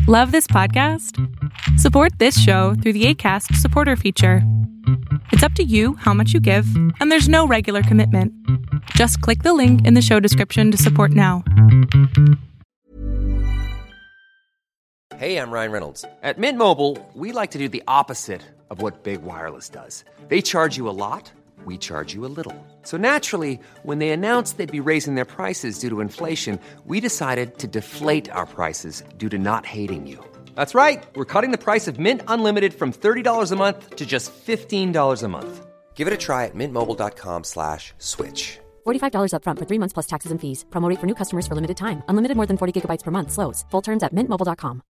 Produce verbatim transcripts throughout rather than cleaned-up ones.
Love this podcast? Support this show through the Acast supporter feature. It's up to you how much you give, and there's no regular commitment. Just click the link in the show description to support now. Hey, I'm Ryan Reynolds. At Mint Mobile, we like to do the opposite of what Big Wireless does. They charge you a lot, we charge you a little. So naturally, when they announced they'd be raising their prices due to inflation, we decided to deflate our prices due to not hating you. That's right. We're cutting the price of Mint Unlimited from thirty dollars a month to just fifteen dollars a month. Give it a try at mintmobile.com slash switch. forty-five dollars up front for three months plus taxes and fees. Promo rate for new customers for limited time. Unlimited more than forty gigabytes per month. Slows full terms at mint mobile dot com.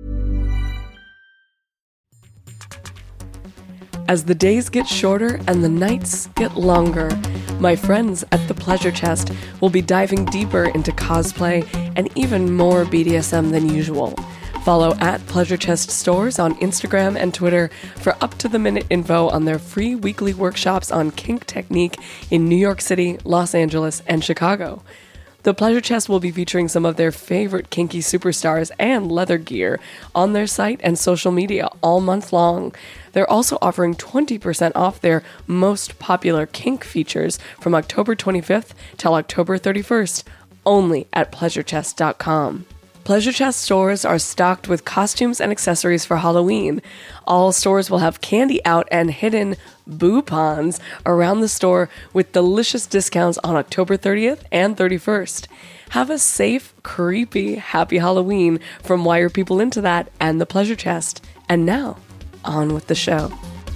As the days get shorter and the nights get longer, my friends at The Pleasure Chest will be diving deeper into cosplay and even more B D S M than usual. Follow at Pleasure Chest Stores on Instagram and Twitter for up-to-the-minute info on their free weekly workshops on kink technique in New York City, Los Angeles, and Chicago. The Pleasure Chest will be featuring some of their favorite kinky superstars and leather gear on their site and social media all month long. They're also offering twenty percent off their most popular kink features from October twenty-fifth till October thirty-first, only at pleasure chest dot com. Pleasure Chest stores are stocked with costumes and accessories for Halloween. All stores will have candy out and hidden boopons around the store with delicious discounts on October thirtieth and thirty-first. Have a safe, creepy, happy Halloween from Wire People Into That and The Pleasure Chest. And now, on with the show.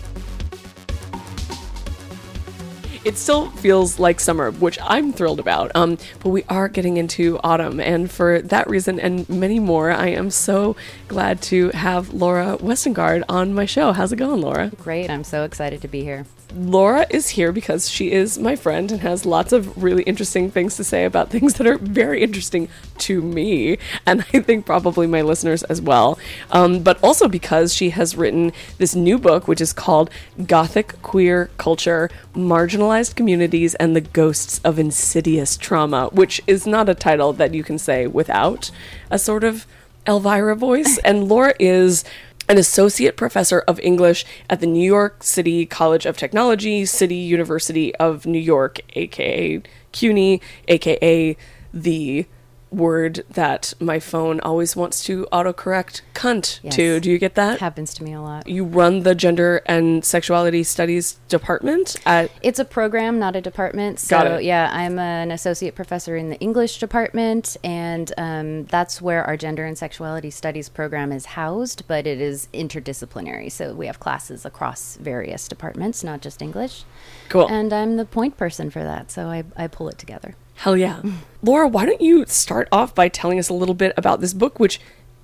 It still feels like summer, which I'm thrilled about, um, but we are getting into autumn, and for that reason and many more, I am so glad to have Laura Westengard on my show. How's it going, Laura? Great. I'm so excited to be here. Laura is here because she is my friend and has lots of really interesting things to say about things that are very interesting to me, and I think probably my listeners as well. Um, but also because she has written this new book, which is called Gothic Queer Culture, Marginalized Communities and the Ghosts of Insidious Trauma, which is not a title that you can say without a sort of Elvira voice. And Laura is an associate professor of English at the New York City College of Technology, City University of New York, aka CUNY, aka the word that my phone always wants to autocorrect cunt Yes. to. Do you get that? Happens to me a lot. You run the Gender and Sexuality Studies department at... It's a program, not a department. So, Got it. yeah, I'm an associate professor in the English department, and um, that's where our Gender and Sexuality Studies program is housed, but it is interdisciplinary. So we have classes across various departments, not just English. Cool. And I'm the point person for that, so I, I pull it together. Hell yeah. Laura, why don't you start off by telling us a little bit about this book, which,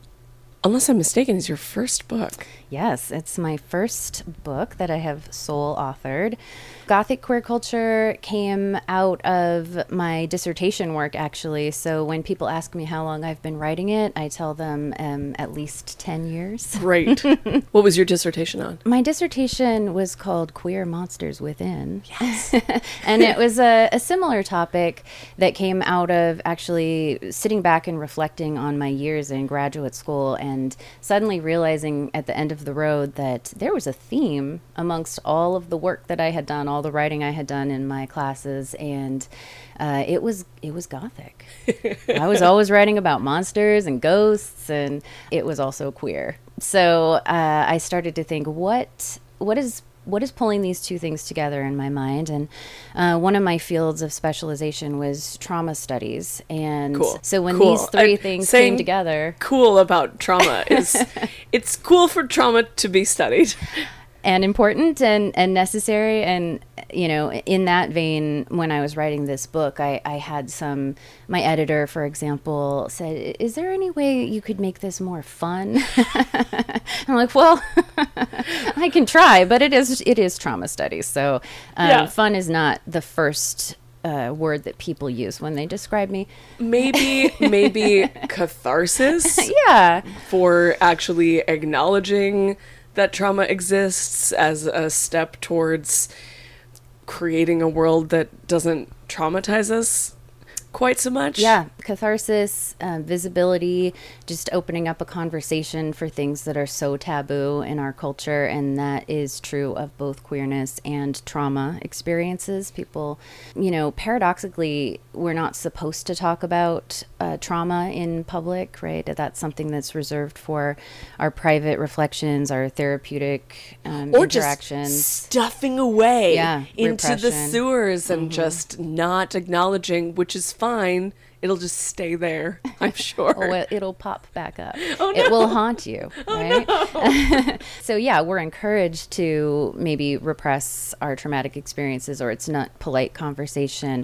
unless I'm mistaken, is your first book. Yes, it's my first book that I have sole authored. Gothic Queer Culture came out of my dissertation work, actually. So when people ask me how long I've been writing it, I tell them um, at least ten years. Great. What was your dissertation on? My dissertation was called Queer Monsters Within. Yes. And it was a, a similar topic that came out of actually sitting back and reflecting on my years in graduate school and suddenly realizing at the end of the road that there was a theme amongst all of the work that I had done, all the writing I had done in my classes, and uh, it was it was Gothic. I was always writing about monsters and ghosts, and it was also queer. So uh, I started to think, what what is what is pulling these two things together in my mind? And uh, one of my fields of specialization was trauma studies. And Cool. so when Cool. these three I- things saying came together... Cool about trauma is it's cool for trauma to be studied. And important and, and necessary. And, you know, in that vein, when I was writing this book, I, I had some, my editor, for example, said, is there any way you could make this more fun? I'm like, well, I can try, but it is, it is trauma studies. So um, Yeah. fun is not the first uh, word that people use when they describe me. Maybe, maybe catharsis Yeah. for actually acknowledging that trauma exists as a step towards creating a world that doesn't traumatize us quite so much. Yeah, catharsis, uh, visibility, just opening up a conversation for things that are so taboo in our culture. And that is true of both queerness and trauma experiences. People, you know, paradoxically, we're not supposed to talk about uh, trauma in public, right? That's something that's reserved for our private reflections, our therapeutic um, or interactions. Just stuffing away yeah, into repression. the sewers and Mm-hmm. just not acknowledging, which is fine. It'll just stay there, I'm sure. Oh, it- it'll pop back up. Oh, no. It will haunt you, right? Oh, no. So yeah, we're encouraged to maybe repress our traumatic experiences, or it's not polite conversation.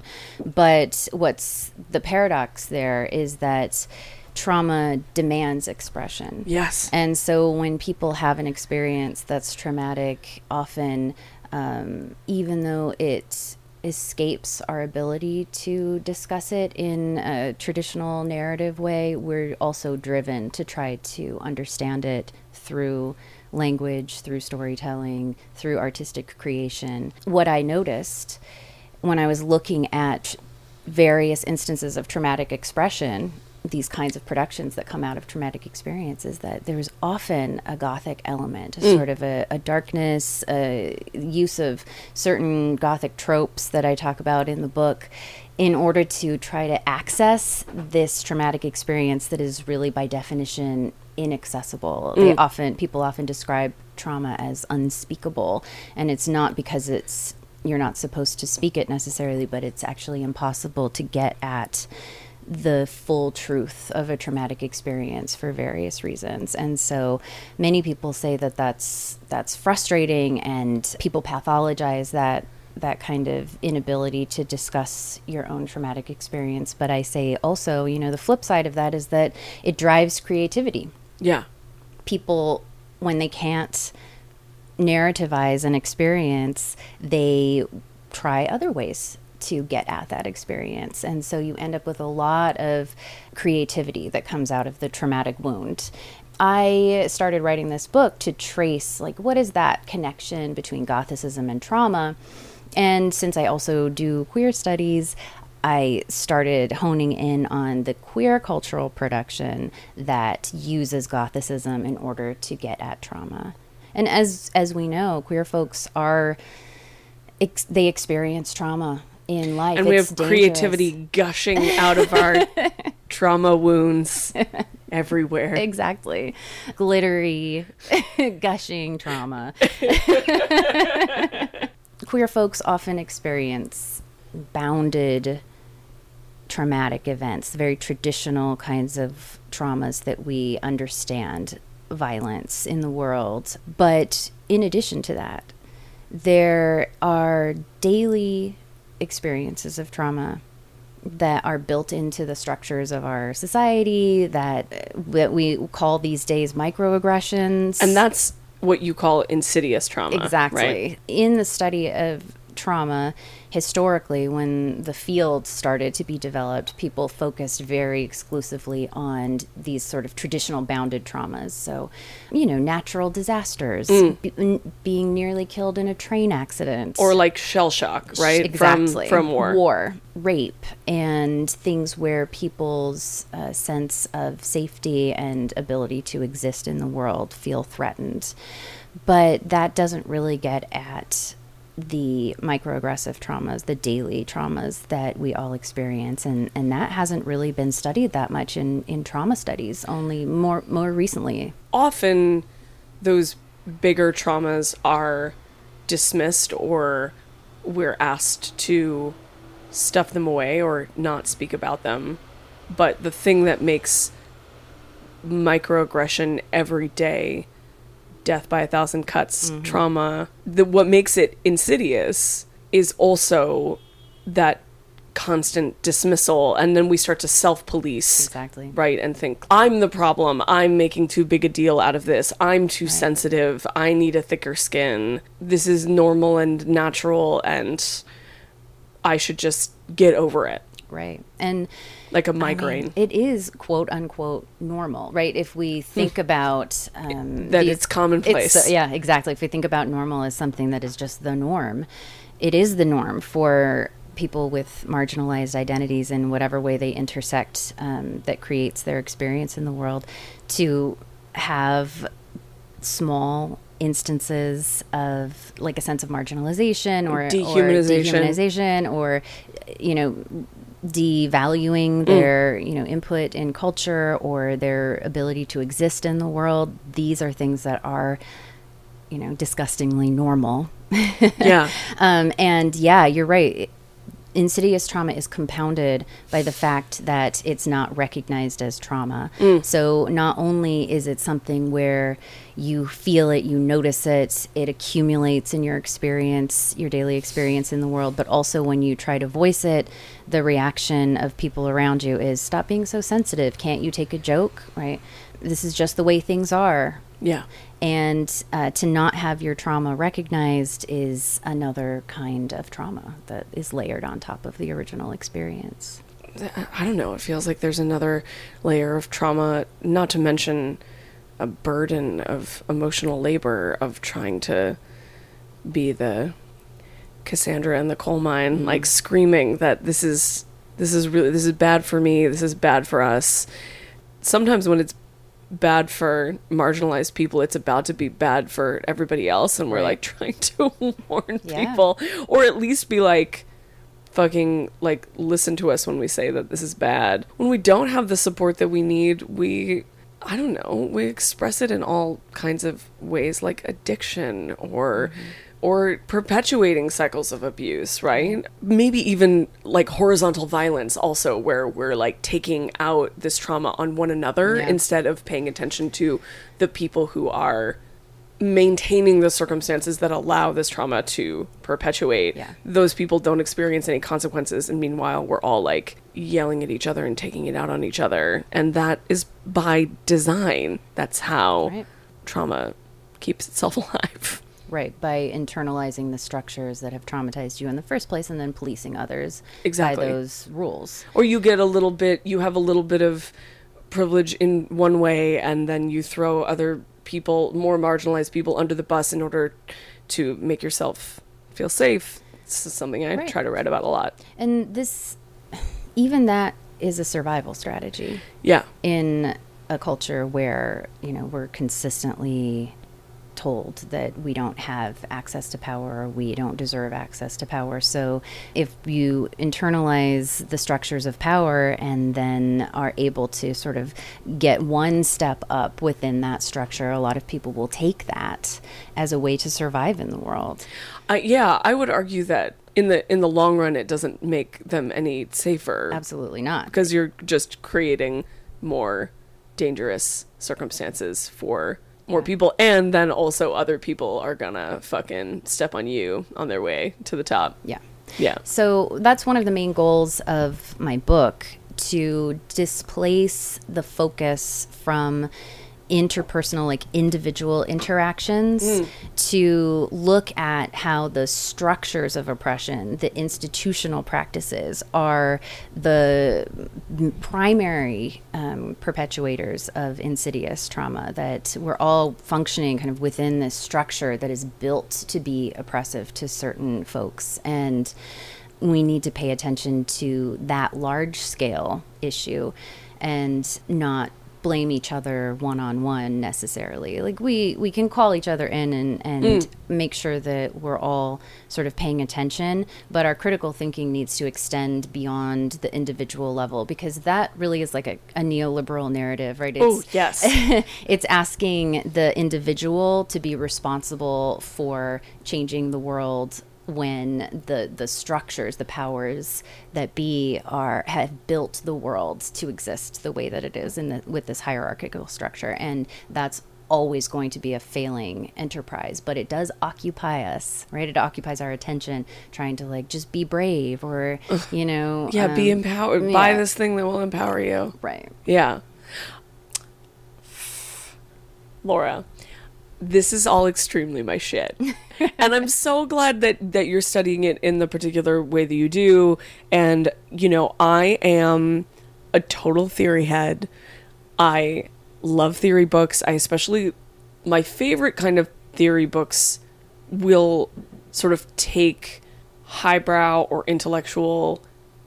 But what's the paradox there is that trauma demands expression. Yes. And so when people have an experience that's traumatic, often, um, even though it escapes our ability to discuss it in a traditional narrative way, we're also driven to try to understand it through language, through storytelling, through artistic creation. What I noticed when I was looking at various instances of traumatic expression, these kinds of productions that come out of traumatic experiences, that there's often a Gothic element, a Mm. sort of a, a darkness, a use of certain Gothic tropes that I talk about in the book in order to try to access this traumatic experience that is really by definition inaccessible. Mm. They often, people often describe trauma as unspeakable, and it's not because it's, you're not supposed to speak it necessarily, but it's actually impossible to get at the full truth of a traumatic experience for various reasons. And so many people say that that's that's frustrating, and people pathologize that that kind of inability to discuss your own traumatic experience. But I say also, you know, the flip side of that is that it drives creativity. Yeah. People, when they can't narrativize an experience, they try other ways to get at that experience. And so you end up with a lot of creativity that comes out of the traumatic wound. I started writing this book to trace, like, what is that connection between Gothicism and trauma? And since I also do queer studies, I started honing in on the queer cultural production that uses Gothicism in order to get at trauma. And as as we know, queer folks are, ex- they experience trauma in life. And we It's have dangerous. creativity gushing out of our trauma wounds everywhere. Exactly. Glittery, gushing trauma. Queer folks often experience bounded traumatic events, very traditional kinds of traumas that we understand, violence in the world. But in addition to that, there are daily experiences of trauma that are built into the structures of our society that that we call these days microaggressions. And that's what you call insidious trauma. Exactly. Right? In the study of trauma, historically, when the field started to be developed, people focused very exclusively on these sort of traditional bounded traumas. So, you know, natural disasters, Mm. be, n- being nearly killed in a train accident. Or like shell shock, right? Exactly. From, from war. War, rape, and things where people's uh, sense of safety and ability to exist in the world feel threatened. But that doesn't really get at the microaggressive traumas, the daily traumas that we all experience. And, and that hasn't really been studied that much in, in trauma studies, only more, more recently. Often those bigger traumas are dismissed, or we're asked to stuff them away or not speak about them. But the thing that makes microaggression every day, death by a thousand cuts, mm-hmm. trauma, the, what makes it insidious is also that constant dismissal. And then we start to self-police. Exactly. Right. And think, I'm the problem. I'm making too big a deal out of this. I'm too right. sensitive. I need a thicker skin. This is normal and natural, and I should just get over it. Right. And like a migraine. I mean, it is quote unquote normal, right? If we think about um, that these, it's commonplace. It's, uh, yeah, exactly. If we think about normal as something that is just the norm, it is the norm for people with marginalized identities in whatever way they intersect, um, that creates their experience in the world, to have small instances of like a sense of marginalization or dehumanization, or, dehumanization, or you know, devaluing their mm. you know, input in culture or their ability to exist in the world. These are things that are, you know, disgustingly normal. Yeah. um, and yeah, you're right. Insidious trauma is compounded by the fact that it's not recognized as trauma. Mm. So not only is it something where you feel it, you notice it, it accumulates in your experience, your daily experience in the world, but also when you try to voice it, the reaction of people around you is, stop being so sensitive. Can't you take a joke, right? This is just the way things are. Yeah. And uh, to not have your trauma recognized is another kind of trauma that is layered on top of the original experience. I don't know. It feels like there's another layer of trauma, not to mention a burden of emotional labor of trying to be the Cassandra in the coal mine, mm-hmm. like screaming that this is, this is really, this is bad for me. This is bad for us. Sometimes when it's bad for marginalized people, it's about to be bad for everybody else, and we're right. like trying to warn yeah. people, or at least be like, fucking like listen to us when we say that this is bad. When we don't have the support that we need, we I don't know we express it in all kinds of ways, like addiction or mm-hmm. or perpetuating cycles of abuse, right? Maybe even like horizontal violence also, where we're like taking out this trauma on one another yeah. instead of paying attention to the people who are maintaining the circumstances that allow this trauma to perpetuate. Yeah. Those people don't experience any consequences, and meanwhile we're all like yelling at each other and taking it out on each other. And that is by design. That's how right. trauma keeps itself alive. Right, by internalizing the structures that have traumatized you in the first place and then policing others exactly. by those rules. Or you get a little bit, you have a little bit of privilege in one way, and then you throw other people, more marginalized people, under the bus in order to make yourself feel safe. This is something I right. try to write about a lot. And this, even that is a survival strategy. Yeah. In a culture where, you know, we're consistently told that we don't have access to power, or we don't deserve access to power. So if you internalize the structures of power and then are able to sort of get one step up within that structure, a lot of people will take that as a way to survive in the world. Uh, yeah, I would argue that in the in the long run, it doesn't make them any safer. Absolutely not. Because you're just creating more dangerous circumstances for more yeah. people, and then also other people are gonna fucking step on you on their way to the top. Yeah. Yeah. So that's one of the main goals of my book, to displace the focus from interpersonal, like individual interactions, mm. to look at how the structures of oppression, the institutional practices, are the primary um, perpetuators of insidious trauma, that we're all functioning kind of within this structure that is built to be oppressive to certain folks. And we need to pay attention to that large scale issue and not blame each other one-on-one necessarily. Like we we can call each other in and and mm. make sure that we're all sort of paying attention, but our critical thinking needs to extend beyond the individual level, because that really is like a, a neoliberal narrative, right? It's, oh yes. It's asking the individual to be responsible for changing the world when the the structures, the powers that be, are have built the world to exist the way that it is in the, with this hierarchical structure. And that's always going to be a failing enterprise, but it does occupy us, right? It occupies our attention, trying to like just be brave, or you know yeah um, be empowered, yeah. buy this thing that will empower you, right? Yeah. Laura, this is all extremely my shit. And I'm so glad that, that you're studying it in the particular way that you do. And, you know, I am a total theory head. I love theory books. I especially, my favorite kind of theory books will sort of take highbrow or intellectual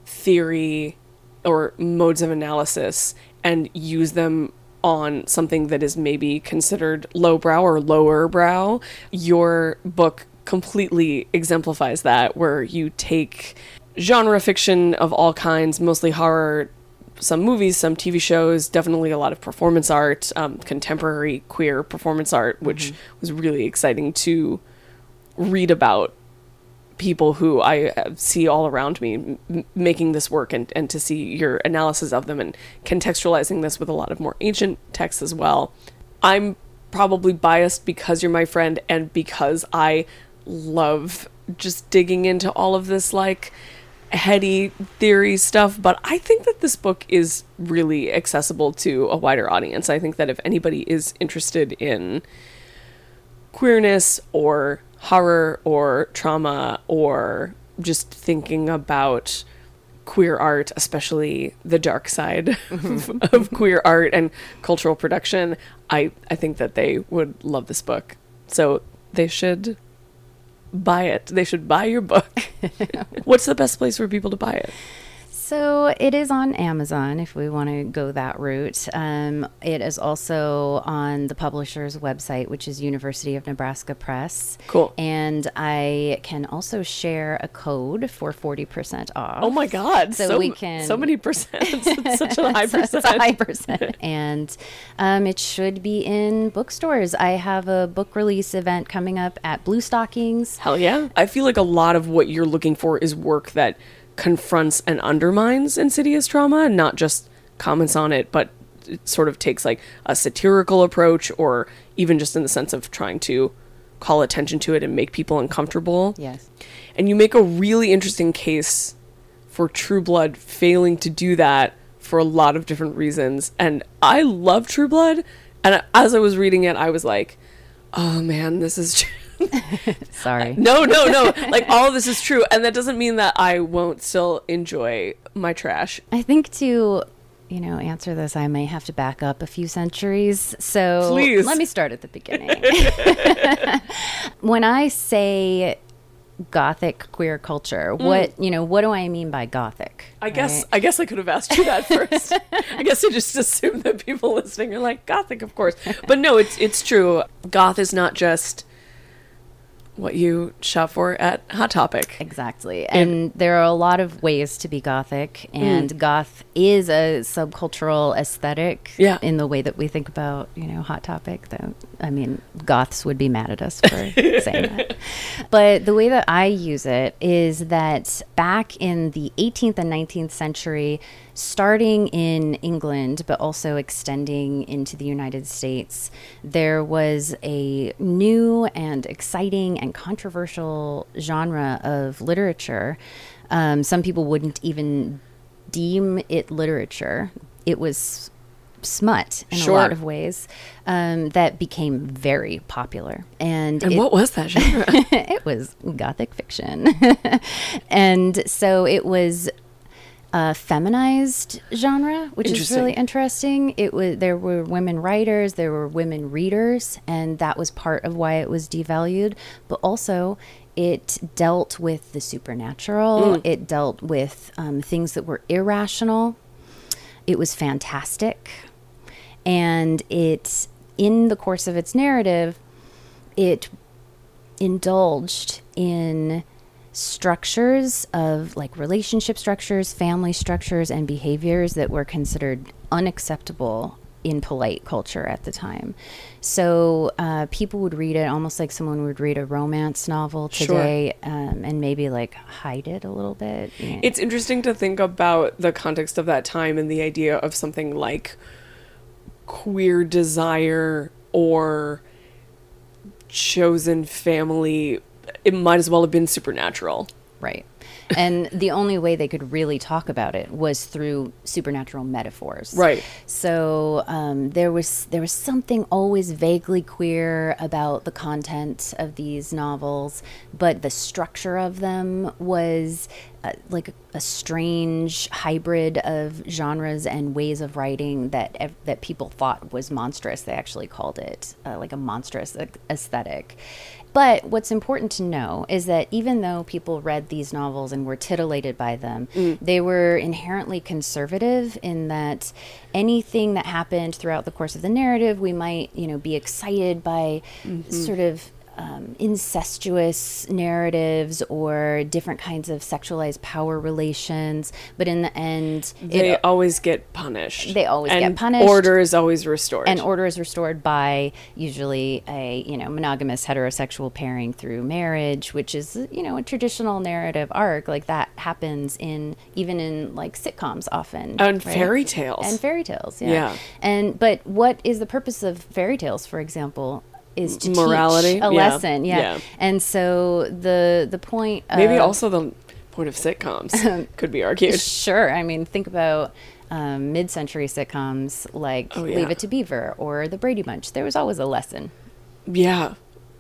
theory or modes of analysis and use them on something that is maybe considered lowbrow or lower brow. Your book completely exemplifies that, where you take genre fiction of all kinds, mostly horror, some movies, some T V shows, definitely a lot of performance art, um, contemporary queer performance art, which mm-hmm. was really exciting to read about people who I see all around me m- making this work, and, and to see your analysis of them and contextualizing this with a lot of more ancient texts as well. I'm probably biased because you're my friend and because I love just digging into all of this like heady theory stuff, but I think that this book is really accessible to a wider audience. I think that if anybody is interested in queerness or horror or trauma or just thinking about queer art, especially the dark side mm-hmm. of, of queer art and cultural production, I, I think that they would love this book. So they should buy it. They should buy your book. What's the best place for people to buy it? So it is on Amazon if we want to go that route. Um, it is also on the publisher's website, which is University of Nebraska Press. Cool. And I can also share a code for forty percent off. Oh my God. So, so we can. So many percent. It's such a high percent. It's a high percent. And um, it should be in bookstores. I have a book release event coming up at Blue Stockings. Hell yeah. I feel like a lot of what you're looking for is work that confronts and undermines insidious trauma, and not just comments on it, but it sort of takes like a satirical approach, or even just in the sense of trying to call attention to it and make people uncomfortable. Yes. And you make a really interesting case for True Blood failing to do that for a lot of different reasons. And I love True Blood, and as I was reading it, I was like, oh man, this is true. Sorry. No, no, no. Like, all of this is true. And that doesn't mean that I won't still enjoy my trash. I think to, you know, answer this, I may have to back up a few centuries. So Please. Let me start at the beginning. When I say Gothic queer culture, mm. what, you know, what do I mean by Gothic? I right? guess I guess I could have asked you that first. I guess I just assumed that people listening are like, Gothic, of course. But no, it's it's true. Goth is not just what you shop for at Hot Topic. Exactly. And it, there are a lot of ways to be Gothic, and mm. Goth is a subcultural aesthetic yeah. in the way that we think about, you know, Hot Topic. Though, I mean, Goths would be mad at us for saying that. But the way that I use it is that back in the eighteenth and nineteenth century, starting in England, but also extending into the United States, there was a new and exciting and controversial genre of literature. Um, some people wouldn't even deem it literature. It was smut in sure. a lot of ways, um, that became very popular. And, and it, what was that genre? It was Gothic fiction. And so it was a feminized genre, which is really interesting. It was there were women writers, there were women readers, and that was part of why it was devalued. But also, it dealt with the supernatural. Mm. It dealt with um, things that were irrational. It was fantastic, and it, in the course of its narrative, it indulged in structures of like relationship structures, family structures, and behaviors that were considered unacceptable in polite culture at the time. So uh, people would read it almost like someone would read a romance novel today, sure. um, and maybe like hide it a little bit. Yeah. It's interesting to think about the context of that time and the idea of something like queer desire or chosen family. It might as well have been supernatural. Right. And the only way they could really talk about it was through supernatural metaphors. Right. So um, there was there was something always vaguely queer about the content of these novels, but the structure of them was uh, like a, a strange hybrid of genres and ways of writing that ev- that people thought was monstrous. They actually called it uh, like a monstrous aesthetic. But what's important to know is that even though people read these novels and were titillated by them, mm. they were inherently conservative in that anything that happened throughout the course of the narrative, we might, you know, be excited by mm-hmm. sort of Um, incestuous narratives or different kinds of sexualized power relations, but in the end, they it, always get punished. They always and get punished. Order is always restored. And order is restored by usually a you know monogamous heterosexual pairing through marriage, which is you know a traditional narrative arc like that happens in even in like sitcoms often and right? fairy tales and fairy tales. Yeah. yeah. And but what is the purpose of fairy tales, for example? Is to morality teach a yeah. lesson yeah. yeah And so the the point of, maybe also the point of sitcoms could be argued. Sure. I mean, think about um, mid-century sitcoms like oh, yeah. Leave It to Beaver or The Brady Bunch. There was always a lesson. Yeah.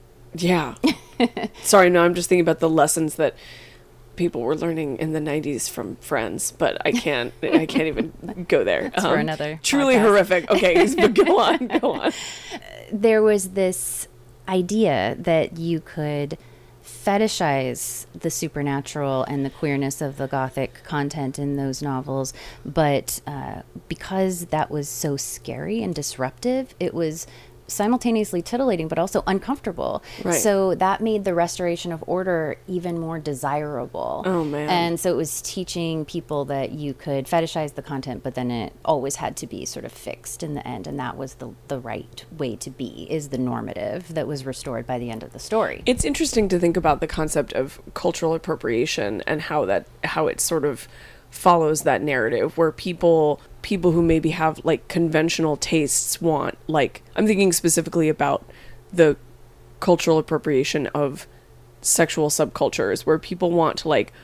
Yeah. Sorry, no, I'm just thinking about the lessons that people were learning in the nineties from Friends, but I can't I can't even go there. That's um, for another truly podcast. Horrific. Okay, but go on, go on. There was this idea that you could fetishize the supernatural and the queerness of the Gothic content in those novels, but uh, because that was so scary and disruptive, it was simultaneously titillating but also uncomfortable. Right. So that made the restoration of order even more desirable. Oh man. And so it was teaching people that you could fetishize the content, but then it always had to be sort of fixed in the end, and that was the the right way to be, is the normative that was restored by the end of the story. It's interesting to think about the concept of cultural appropriation and how that how it sort of follows that narrative where people people who maybe have like conventional tastes want, like I'm thinking specifically about the cultural appropriation of sexual subcultures where people want to like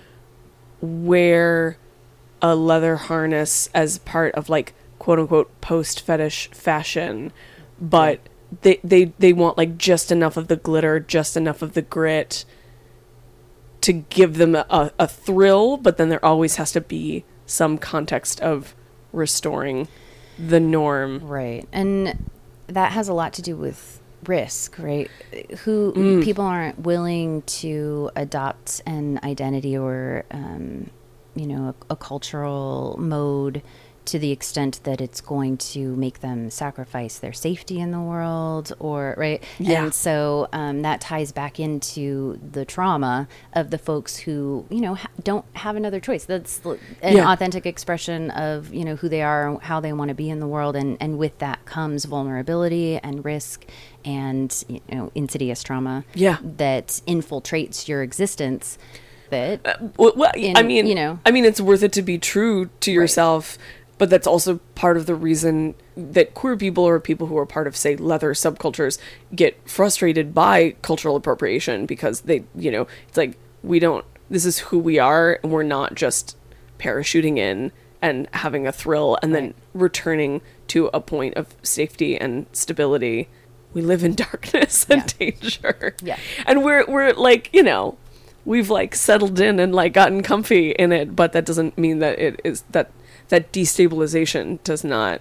wear a leather harness as part of like quote unquote post fetish fashion, but they they they want like just enough of the glitter, just enough of the grit to give them a, a thrill, but then there always has to be some context of restoring the norm. Right. And that has a lot to do with risk, right? Who Mm. people aren't willing to adopt an identity or, um, you know, a, a cultural mode to the extent that it's going to make them sacrifice their safety in the world, or right. Yeah. And so um, that ties back into the trauma of the folks who, you know, ha- don't have another choice. That's an Yeah. authentic expression of, you know, who they are and how they want to be in the world. And, and with that comes vulnerability and risk and, you know, insidious trauma Yeah. that infiltrates your existence. That, Uh, well, well, in, I mean, you know, I mean, it's worth it to be true to yourself, right. But that's also part of the reason that queer people or people who are part of, say, leather subcultures get frustrated by cultural appropriation because they, you know, it's like, we don't, this is who we are, and we're not just parachuting in and having a thrill and right. then returning to a point of safety and stability. We live in darkness and yeah. danger. Yeah. And we're, we're like, you know, we've like settled in and like gotten comfy in it, but that doesn't mean that it is that that destabilization does not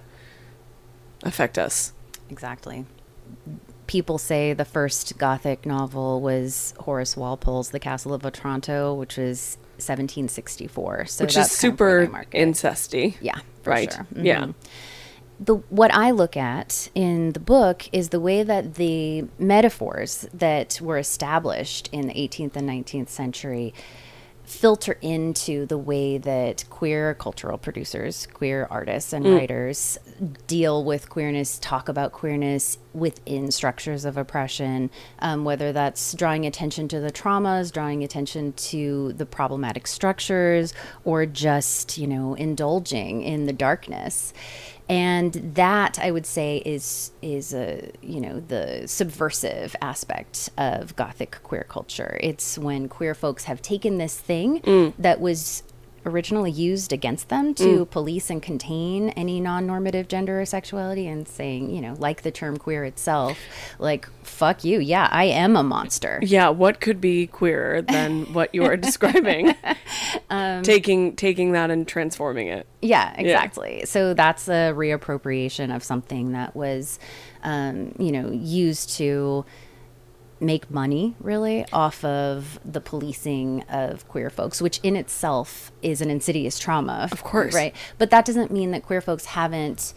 affect us. Exactly. People say the first Gothic novel was Horace Walpole's The Castle of Otranto, which was seventeen sixty-four. So which that's is super kind of incesty. Yeah, for right. sure. Mm-hmm. Yeah. The, what I look at in the book is the way that the metaphors that were established in the eighteenth and nineteenth century filter into the way that queer cultural producers, queer artists and mm. writers deal with queerness, talk about queerness within structures of oppression, um, whether that's drawing attention to the traumas, drawing attention to the problematic structures, or just, you know, indulging in the darkness. And that, I would say, is is a you know the subversive aspect of Gothic queer culture. It's when queer folks have taken this thing mm. that was originally used against them to mm. police and contain any non-normative gender or sexuality, and saying, you know, like the term queer itself, like, fuck you, yeah, I am a monster. Yeah, what could be queerer than what you are describing? um, taking taking that and transforming it. Yeah, exactly. Yeah. So that's a reappropriation of something that was, um, you know, used to make money really off of the policing of queer folks, which in itself is an insidious trauma. Of course. Right. But that doesn't mean that queer folks haven't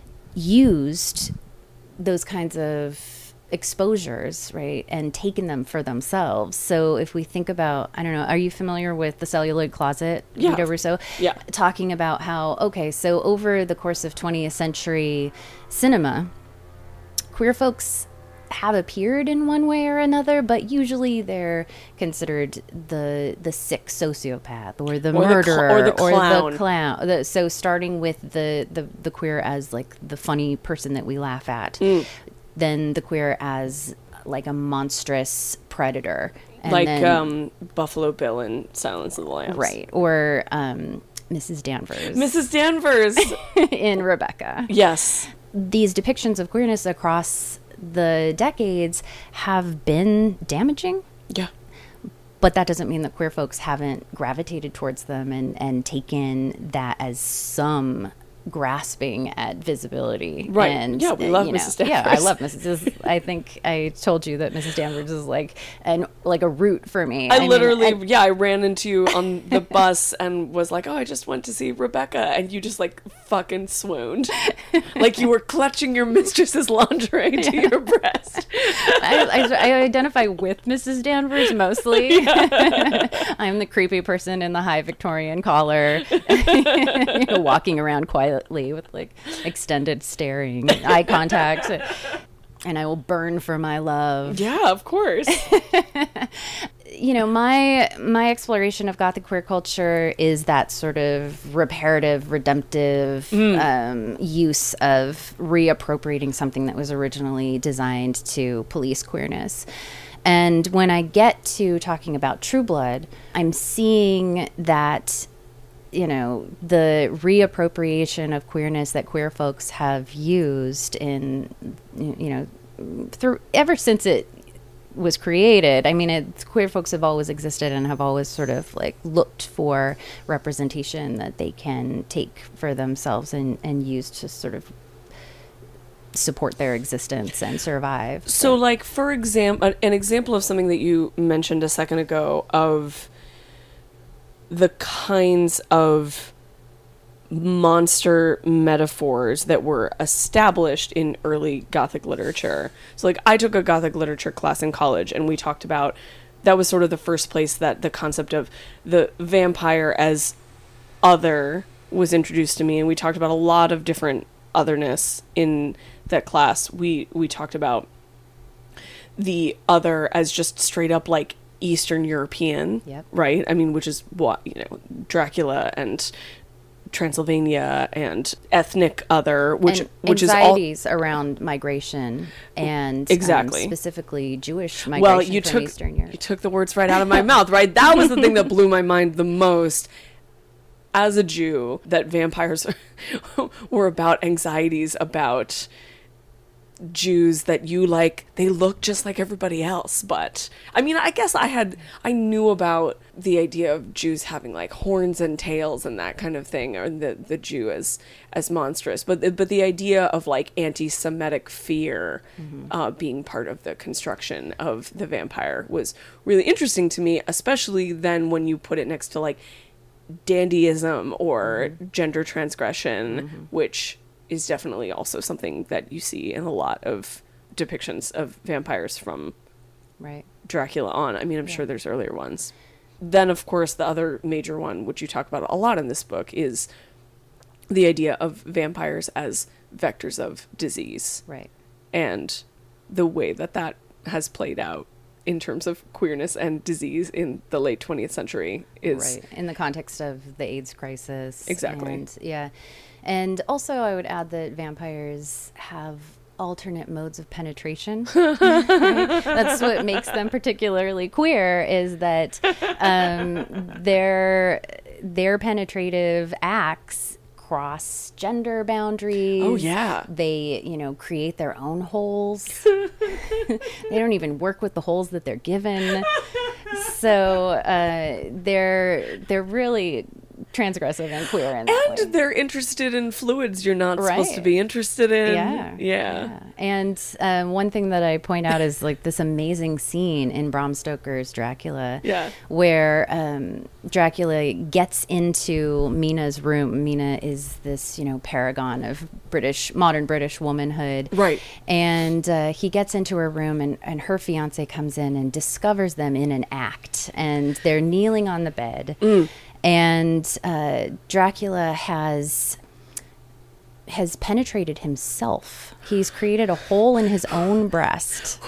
used those kinds of exposures, right, and taken them for themselves. So if we think about, I don't know, are you familiar with The Celluloid Closet? Yeah. Vito Russo? Yeah. Talking about how, okay, so over the course of twentieth century cinema, queer folks have appeared in one way or another, but usually they're considered the the sick sociopath or the or murderer the cl- or the clown. Or the clown. The, so starting with the, the, the queer as like the funny person that we laugh at, mm. then the queer as like a monstrous predator. And like then, um, Buffalo Bill in Silence of the Lambs. Right. Or um, Missus Danvers. Missus Danvers. in Rebecca. Yes. These depictions of queerness across the decades have been damaging. Yeah. But that doesn't mean that queer folks haven't gravitated towards them and, and taken that as some grasping at visibility. Right. And, yeah, we love you know, Missus Danvers. Yeah, I love Missus Danvers. I think I told you that Missus Danvers is like an like a root for me. I, I literally, mean, I, yeah, I ran into you on the bus and was like, oh, I just went to see Rebecca. And you just like fucking swooned. Like you were clutching your mistress's lingerie to yeah. your breast. I, I, I identify with Missus Danvers mostly. Yeah. I'm the creepy person in the high Victorian collar, you know, walking around quietly with like extended staring, eye contact, and I will burn for my love. Yeah, of course. You know, my my exploration of Gothic queer culture is that sort of reparative, redemptive mm. um, use of reappropriating something that was originally designed to police queerness. And when I get to talking about True Blood, I'm seeing that, you know, the reappropriation of queerness that queer folks have used in, you know, through ever since it was created. I mean, it, queer folks have always existed and have always sort of like looked for representation that they can take for themselves and, and use to sort of support their existence and survive. So, like, for example, an example of something that you mentioned a second ago of the kinds of monster metaphors that were established in early Gothic literature. So, like, I took a Gothic literature class in college, and we talked about, that was sort of the first place that the concept of the vampire as other was introduced to me, and we talked about a lot of different otherness in that class. We we talked about the other as just straight up like Eastern European, yep. right? I mean, which is what, you know, Dracula and Transylvania and ethnic other, which and which anxieties is all around migration and exactly um, specifically Jewish migration well, you from took, Eastern Europe. You took the words right out of my mouth, right? That was the thing that blew my mind the most. As a Jew, that vampires were about anxieties about Jews that you like, they look just like everybody else. But I mean, I guess I had, I knew about the idea of Jews having like horns and tails and that kind of thing, or the, the Jew as, as monstrous. But, the, but the idea of like anti-Semitic fear mm-hmm. uh, being part of the construction of the vampire was really interesting to me, especially then when you put it next to like dandyism or mm-hmm. gender transgression, mm-hmm. which is definitely also something that you see in a lot of depictions of vampires from right. Dracula on. I mean, I'm yeah. sure there's earlier ones. Then, of course, the other major one, which you talk about a lot in this book, is the idea of vampires as vectors of disease. Right. And the way that that has played out in terms of queerness and disease in the late twentieth century is... Right, in the context of the AIDS crisis. Exactly. And, yeah. And also I would add that vampires have alternate modes of penetration. Right? That's what makes them particularly queer, is that um, their their penetrative acts cross gender boundaries. Oh, yeah. They, you know, create their own holes. They don't even work with the holes that they're given. So uh, they're they're really transgressive and queer in that And way. they're interested in fluids you're not Right. supposed to be interested in. Yeah, Yeah. And um, one thing that I point out is like this amazing scene in Bram Stoker's Dracula, Yeah. where um, Dracula gets into Mina's room. Mina is this, you know, paragon of British, modern British womanhood. Right. And uh, he gets into her room, and, and her fiance comes in and discovers them in an act, and they're kneeling on the bed. Mm. And uh, Dracula has has penetrated himself. He's created a hole in his own breast,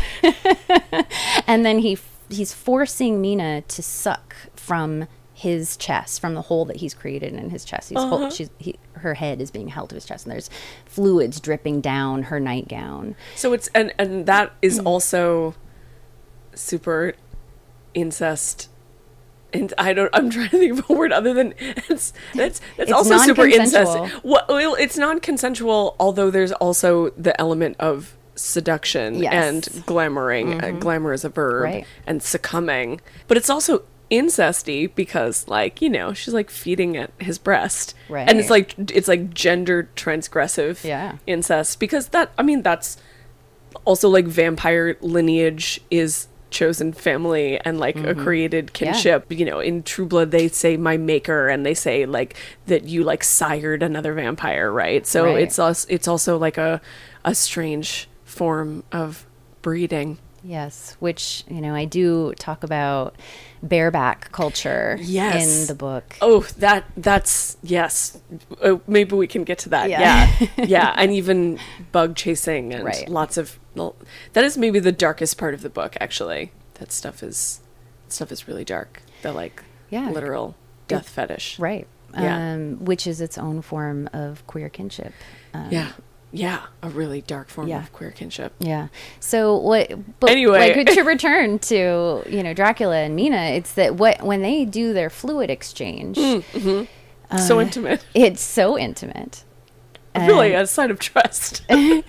and then he he's forcing Mina to suck from his chest, from the hole that he's created in his chest. He's Uh-huh. hol- she's, he, her head is being held to his chest, and there's fluids dripping down her nightgown. So it's, and, and that is also super incest. And I don't, I'm trying to think of a word other than, it's, that's, that's It's also super incest. non-consensual. Well, well, it's non-consensual, although there's also the element of seduction Yes. and glamoring. Uh, glamour is a verb. Right. And succumbing. But it's also incesty because, like, you know, she's like feeding at his breast. Right. And it's like, it's like gender transgressive Yeah. incest, because that, I mean, that's also like vampire lineage is chosen family and like a created kinship. You know, in True Blood they say my maker, and they say like that you like sired another vampire, right? So Right. it's also it's also like a a strange form of breeding. Yes, which, you know, I do talk about bareback culture Yes. in the book. Oh, that that's yes. Uh, maybe we can get to that. Yeah. Yeah, yeah, and even bug chasing and Right. lots of. Well, that is maybe the darkest part of the book. Actually, that stuff is stuff is really dark. The like Yeah. literal death fetish. Right. Yeah. Um, which is its own form of queer kinship. Um, Yeah, yeah, a really dark form Yeah. of queer kinship. Yeah. So what? But Anyway. like to return to, you know, Dracula and Mina, it's that what when they do their fluid exchange, So intimate. it's so intimate. Really, a sign of trust.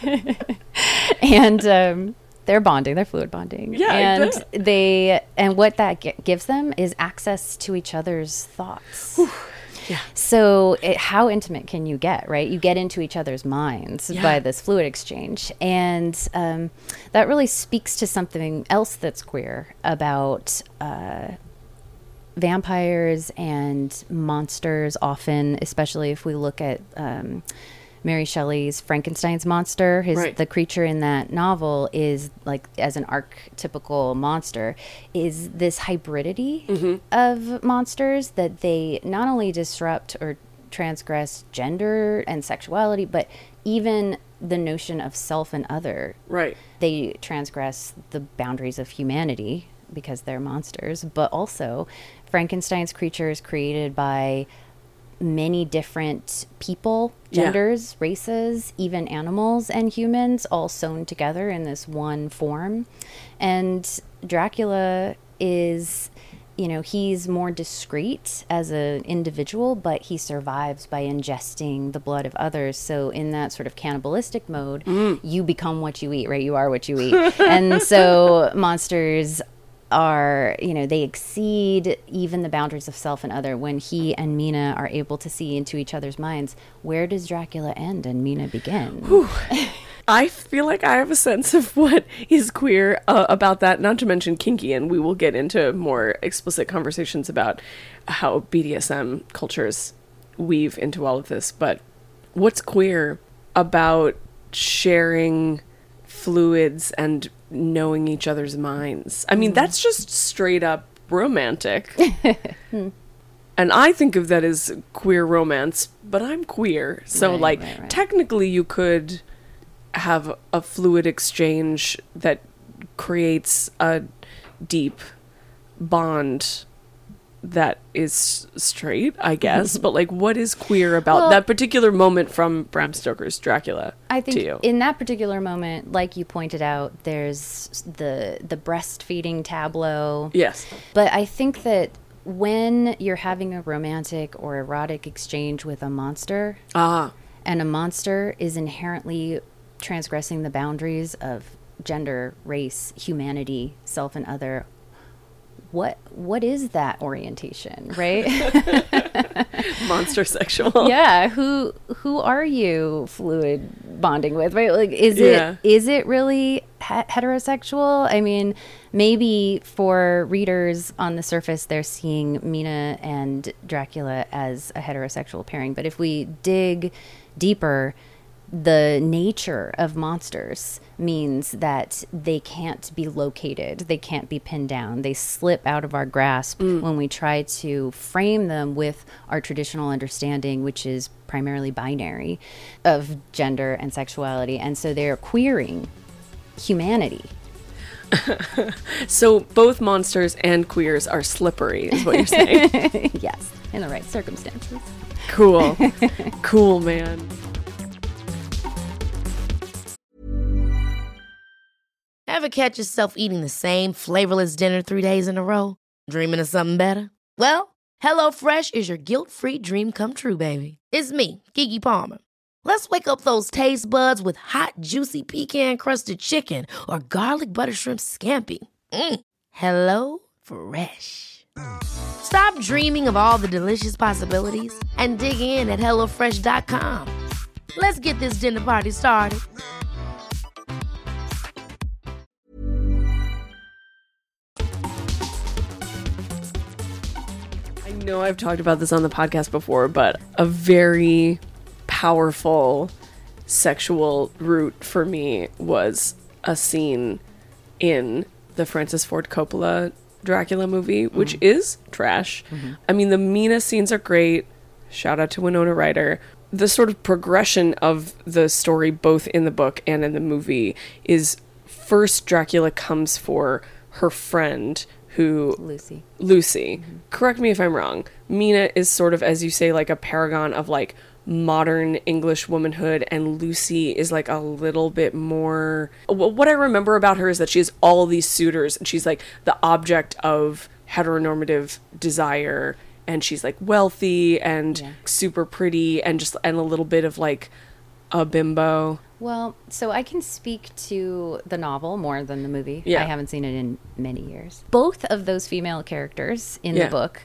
And um, they're bonding, they're fluid bonding. Yeah, I and bet. they and what that gi- gives them is access to each other's thoughts. Yeah. So it, how intimate can you get, right? You get into each other's minds Yeah. by this fluid exchange, and um, that really speaks to something else that's queer about uh, vampires and monsters. Often, especially if we look at um, Mary Shelley's Frankenstein's monster, his Right. the creature in that novel is like, as an archetypical monster, is this hybridity Mm-hmm. of monsters that they not only disrupt or transgress gender and sexuality, but even the notion of self and other. Right. They transgress the boundaries of humanity because they're monsters, but also Frankenstein's creature is created by many different people, Yeah. genders, races, even animals and humans, all sewn together in this one form. And Dracula is, you know, he's more discreet as an individual, but he survives by ingesting the blood of others. So in that sort of cannibalistic mode, you become what you eat, right? You are what you eat. And so monsters are, you know, they exceed even the boundaries of self and other. When he and Mina are able to see into each other's minds, where does Dracula end and Mina begin? I feel like I have a sense of what is queer uh, about that, not to mention kinky, and we will get into more explicit conversations about how B D S M cultures weave into all of this. But what's queer about sharing fluids and knowing each other's minds? I mean, that's just straight up romantic. And I think of that as queer romance, but I'm queer. So, Right, like, right, right. technically you could have a fluid exchange that creates a deep bond that is straight, I guess, but like what is queer about well, that particular moment from Bram Stoker's Dracula? I think to you? In that particular moment, like you pointed out, there's the the breastfeeding tableau. Yes. But I think that when you're having a romantic or erotic exchange with a monster, ah. and a monster is inherently transgressing the boundaries of gender, race, humanity, self and other, what what is that orientation, right? Monster sexual. Yeah, who who are you fluid bonding with, right? Like, is yeah. it is it really he- heterosexual? I mean, maybe for readers on the surface, they're seeing Mina and Dracula as a heterosexual pairing, but if we dig deeper, the nature of monsters means that they can't be located. They can't be pinned down. They slip out of our grasp mm. when we try to frame them with our traditional understanding, which is primarily binary of gender and sexuality. And so they're queering humanity. So both monsters and queers are slippery, is what you're saying? Yes, in the right circumstances. Cool. Cool, man. Ever catch yourself eating the same flavorless dinner three days in a row? Dreaming of something better? Well, HelloFresh is your guilt-free dream come true, baby. It's me, Keke Palmer. Let's wake up those taste buds with hot, juicy pecan-crusted chicken or garlic butter shrimp scampi. Mm. Hello Fresh. Stop dreaming of all the delicious possibilities and dig in at hello fresh dot com. Let's get this dinner party started. I know I've talked about this on the podcast before, but a very powerful sexual root for me was a scene in the Francis Ford Coppola Dracula movie, which mm. is trash. Mm-hmm. I mean, the Mina scenes are great. Shout out to Winona Ryder. The sort of progression of the story, both in the book and in the movie, is first Dracula comes for her friend, who Lucy. Lucy. Mm-hmm. Correct me if I'm wrong. Mina is sort of, as you say, like a paragon of like modern English womanhood, and Lucy is like a little bit more. What I remember about her is that she has all these suitors, and she's like the object of heteronormative desire, and she's like wealthy and yeah. super pretty, and just and a little bit of like a bimbo. Well, so I can speak to the novel more than the movie. Yeah. I haven't seen it in many years. Both of those female characters in yeah. the book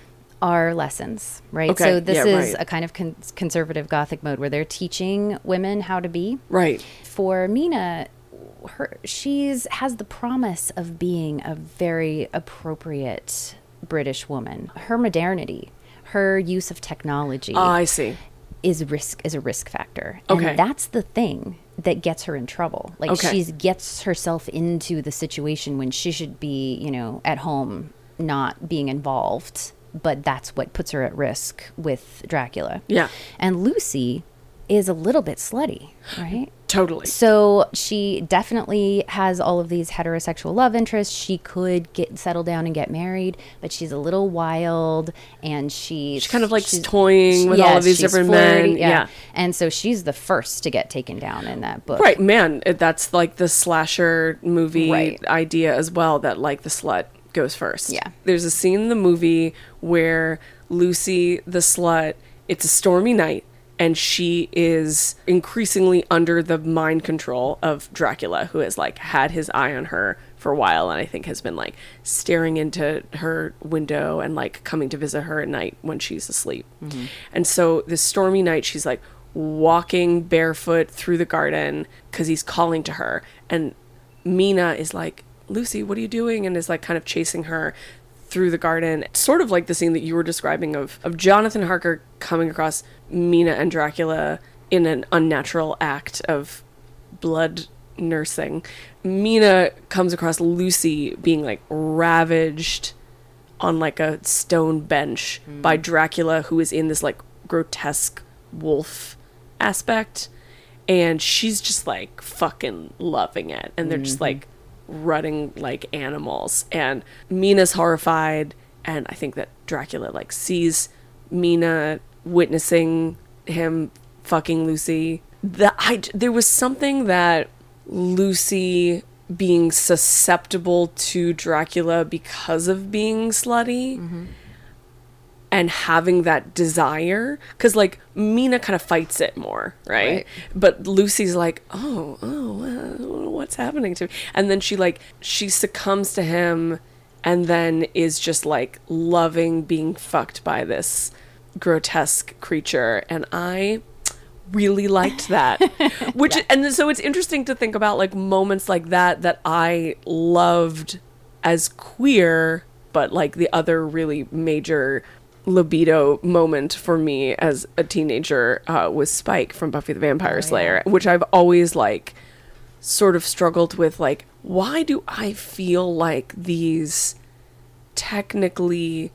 are lessons, right? Okay. So this yeah, is right. a kind of con- conservative Gothic mode where they're teaching women how to be. Right. For Mina, her she's has the promise of being a very appropriate British woman. Her modernity, her use of technology. Oh, I see. is risk is a risk factor. Okay. And that's the thing that gets her in trouble. Like okay. she gets herself into the situation when she should be, you know, at home, not being involved. But that's what puts her at risk with Dracula. Yeah. And Lucy is a little bit slutty, right? Totally. So she definitely has all of these heterosexual love interests. She could get settle down and get married, but she's a little wild, and she's... She kind of like toying with yeah, all of these different flirty, men. Yeah. yeah. And so she's the first to get taken down in that book. Right, man. That's like the slasher movie right. idea as well, that like the slut goes first. Yeah. There's a scene in the movie where Lucy, the slut, it's a stormy night, and she is increasingly under the mind control of Dracula, who has like had his eye on her for a while, and I think has been like staring into her window and like coming to visit her at night when she's asleep. Mm-hmm. And so this stormy night, she's like walking barefoot through the garden because he's calling to her, and Mina is like, Lucy, what are you doing? And is like kind of chasing her through the garden. Sort of like the scene that you were describing of, of Jonathan Harker coming across Mina and Dracula in an unnatural act of blood nursing. Mina comes across Lucy being like ravaged on like a stone bench mm. by Dracula, who is in this like grotesque wolf aspect. And she's just like fucking loving it. And they're mm-hmm. just like rutting like animals, and Mina's horrified, And I think that Dracula like sees Mina witnessing him fucking Lucy. The, I, there was something that Lucy being susceptible to Dracula because of being slutty mm-hmm. and having that desire, because like Mina kind of fights it more, right? right? But Lucy's like, oh, oh, uh, what's happening to me? And then she like she succumbs to him, and then is just like loving being fucked by this grotesque creature, and I really liked that. Which yeah. And so it's interesting to think about like moments like that that I loved as queer, but like the other really major libido moment for me as a teenager uh, was Spike from Buffy the Vampire oh, Slayer, yeah. which I've always like sort of struggled with, like, why do I feel like these technically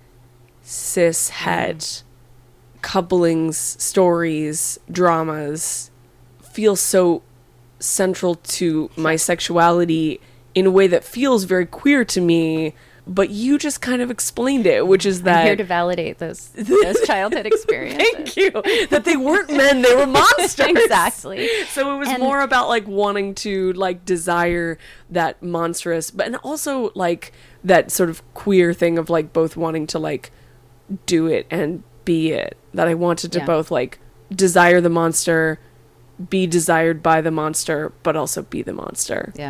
cis het mm. couplings, stories, dramas feel so central to my sexuality in a way that feels very queer to me, but you just kind of explained it, which is that... I'm here to validate those, those childhood experiences. Thank you. That they weren't men, they were monsters. Exactly. So it was and more about, like, wanting to, like, desire that monstrous, but and also, like, that sort of queer thing of, like, both wanting to, like, do it and be it. That I wanted to yeah. both, like, desire the monster, be desired by the monster, but also be the monster. Yeah.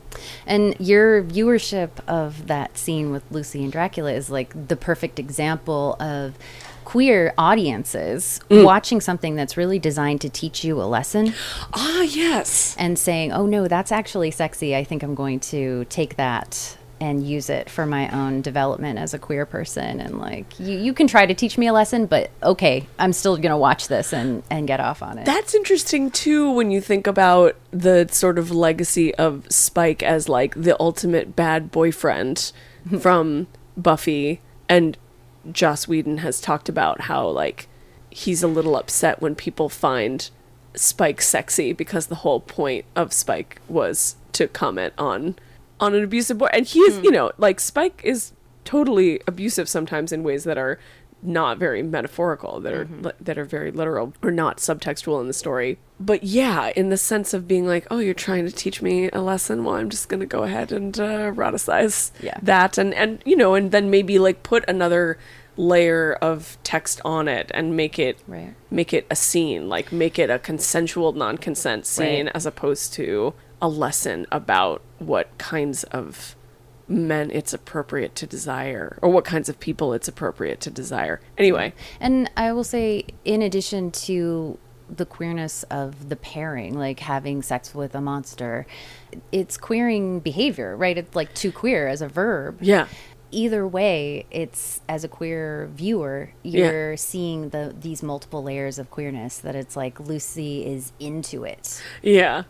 And your viewership of that scene with Lucy and Dracula is like the perfect example of queer audiences mm. watching something that's really designed to teach you a lesson. Ah, yes. And saying, oh no, that's actually sexy. I think I'm going to take that and use it for my own development as a queer person. And like, you, you can try to teach me a lesson, but okay, I'm still going to watch this and, and get off on it. That's interesting too, when you think about the sort of legacy of Spike as like the ultimate bad boyfriend from Buffy. And Joss Whedon has talked about how like he's a little upset when people find Spike sexy, because the whole point of Spike was to comment on on an abusive boy. And he is, mm. you know, like Spike is totally abusive sometimes in ways that are not very metaphorical, that are mm-hmm. that are very literal or not subtextual in the story. But yeah, in the sense of being like, oh, you're trying to teach me a lesson, well, I'm just going to go ahead and uh, eroticize yeah. that. And, and, you know, and then maybe like put another layer of text on it and make it right. make it a scene, like make it a consensual non-consent scene right. as opposed to a lesson about what kinds of men it's appropriate to desire, or what kinds of people it's appropriate to desire. Anyway. And I will say, in addition to the queerness of the pairing, like having sex with a monster, it's queering behavior, right? It's like to queer as a verb. Yeah. Either way, it's, as a queer viewer, you're yeah. seeing the these multiple layers of queerness, that it's like Lucy is into it. Yeah.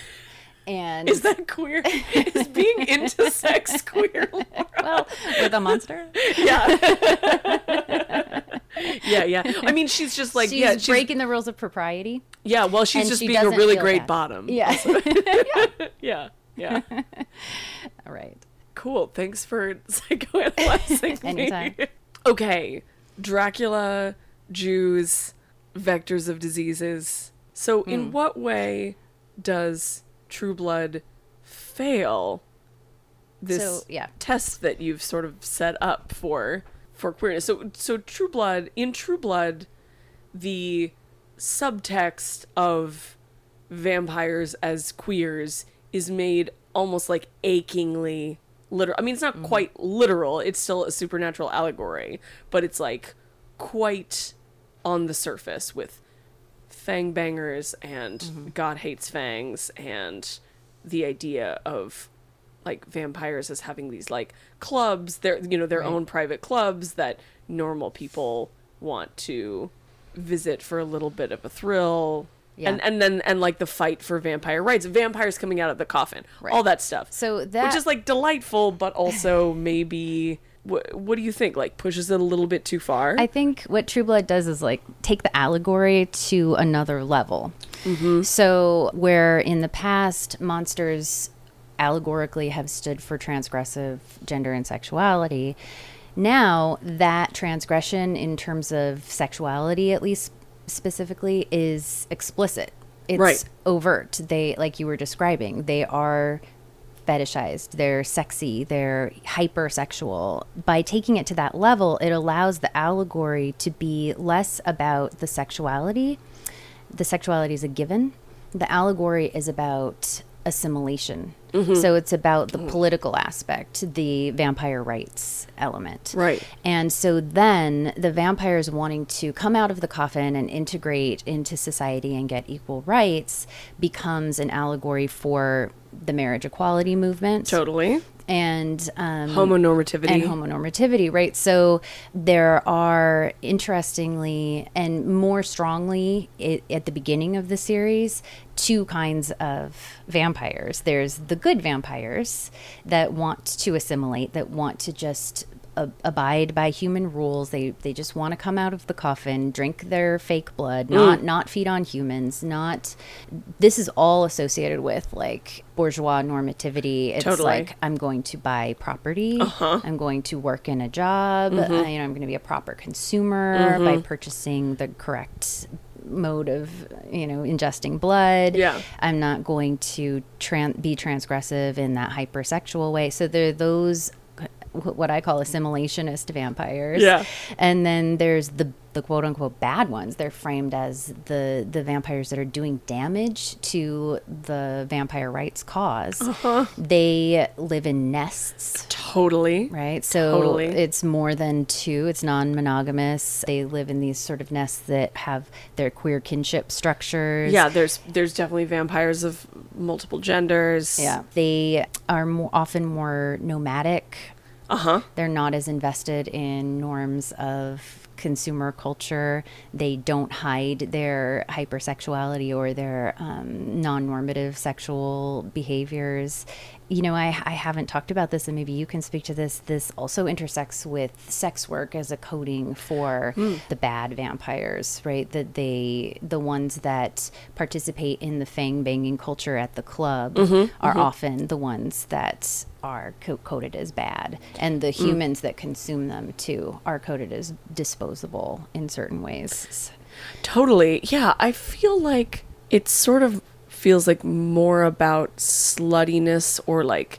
And is that queer? Is being into sex queer, Laura? Well, with a monster? Yeah. yeah, yeah. I mean, she's just like... She's yeah, she's breaking the rules of propriety. Yeah, well, she's and just she being a really great that. bottom. Yeah. yeah, yeah. All right. Cool. Thanks for psychoanalyzing me. Anytime. Okay. Dracula, Jews, vectors of diseases. So mm. in what way does True Blood fail this so, yeah. test that you've sort of set up for for queerness? So so True Blood, in True Blood, the subtext of vampires as queers is made almost like achingly literal. I mean, it's not mm-hmm. quite literal. It's still a supernatural allegory, but it's like quite on the surface with fang bangers and mm-hmm. God hates fangs, and the idea of like vampires as having these like clubs, their you know their right. own private clubs that normal people want to visit for a little bit of a thrill. Yeah. And and then and like the fight for vampire rights, vampires coming out of the coffin, right. all that stuff. So that, which is like delightful, but also maybe what what do you think? Like pushes it a little bit too far? I think what True Blood does is like take the allegory to another level. Mm-hmm. So where in the past monsters allegorically have stood for transgressive gender and sexuality, Now, that transgression in terms of sexuality, at least specifically, is explicit. It's Right. overt. They, like you were describing, they are fetishized, they're sexy, they're hypersexual. By taking it to that level, it allows the allegory to be less about the sexuality. The sexuality is a given. The allegory is about assimilation. Mm-hmm. So it's about the political aspect, the vampire rights element. Right. And so then the vampires wanting to come out of the coffin and integrate into society and get equal rights becomes an allegory for the marriage equality movement. Totally. And um, homonormativity. And homonormativity, right? So there are, interestingly and more strongly it, at the beginning of the series, two kinds of vampires. There's the good vampires that want to assimilate, that want to just ab- abide by human rules. They they just want to come out of the coffin, drink their fake blood, not mm. not feed on humans, not... This is all associated with, like, bourgeois normativity. It's totally. like, I'm going to buy property. Uh-huh. I'm going to work in a job. Mm-hmm. Uh, you know, I'm going to be a proper consumer mm-hmm. by purchasing the correct mode of, you know, ingesting blood. Yeah. I'm not going to tran- be transgressive in that hypersexual way. So there are those, what I call assimilationist vampires. Yeah. And then there's the the quote unquote bad ones. They're framed as the the vampires that are doing damage to the vampire rights cause. Uh-huh. They live in nests. Totally. Right. So totally. It's more than two. It's non-monogamous. They live in these sort of nests that have their queer kinship structures. Yeah, there's there's definitely vampires of multiple genders. Yeah. They are more, often more nomadic. Uh-huh. They're not as invested in norms of consumer culture. They don't hide their hypersexuality or their um, non-normative sexual behaviors. You know, I, I haven't talked about this, and maybe you can speak to this. This also intersects with sex work as a coding for mm. the bad vampires, right? That they, the ones that participate in the fang banging culture at the club mm-hmm, are mm-hmm. often the ones that are co- coded as bad, and the humans mm. that consume them too are coded as disposable in certain ways. Totally. Yeah, I feel like it's sort of feels like more about sluttiness or like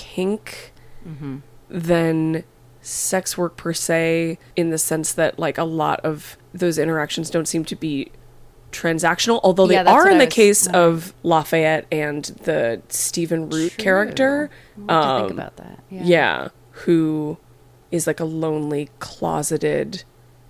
kink mm-hmm. than sex work per se, in the sense that like a lot of those interactions don't seem to be transactional, although they yeah, are in the was, case no. of Lafayette and the Stephen Root True. character. I have to think about that. Yeah. yeah, who is like a lonely, closeted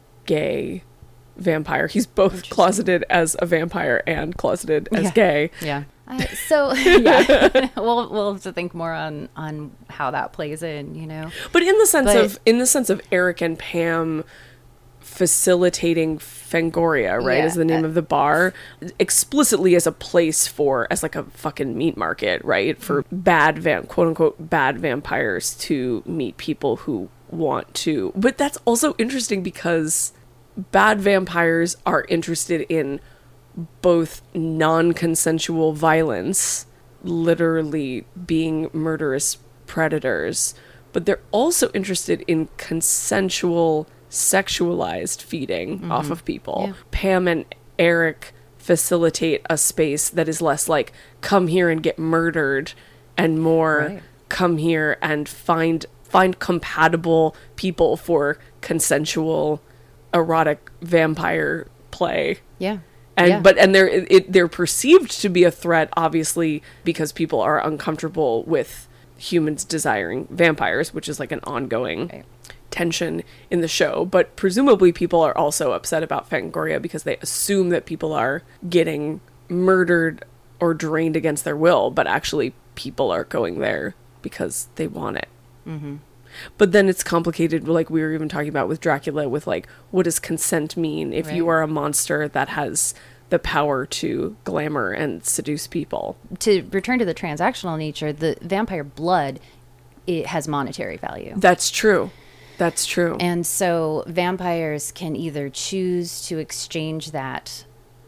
gay vampire. He's both closeted as a vampire and closeted as yeah. gay. Yeah. Uh, so yeah, we'll we'll have to think more on on how that plays in, you know. But in the sense but, of in the sense of Eric and Pam facilitating Fangoria, right, yeah, is the name uh, of the bar, explicitly as a place for, as like a fucking meat market, right, for mm-hmm. bad van quote unquote bad vampires to meet people who want to. But that's also interesting because bad vampires are interested in both non-consensual violence, literally being murderous predators, but they're also interested in consensual, sexualized feeding mm-hmm. off of people. Yeah. Pam and Eric facilitate a space that is less like, come here and get murdered, and more right. come here and find find compatible people for consensual erotic vampire play. Yeah. And yeah. but and they're it, they're perceived to be a threat, obviously, because people are uncomfortable with humans desiring vampires, which is like an ongoing right. tension in the show. But presumably people are also upset about Fangoria because they assume that people are getting murdered or drained against their will, but actually people are going there because they want it. Mm-hmm. But then it's complicated, like we were even talking about with Dracula, with like, what does consent mean if right. you are a monster that has the power to glamour and seduce people? To return to the transactional nature, the vampire blood, it has monetary value. That's true. That's true. And so vampires can either choose to exchange that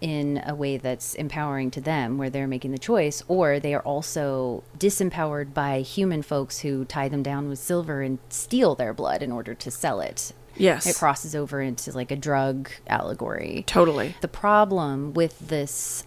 in a way that's empowering to them, where they're making the choice, or they are also disempowered by human folks who tie them down with silver and steal their blood in order to sell it. Yes. It crosses over into like a drug allegory. Totally. The problem with this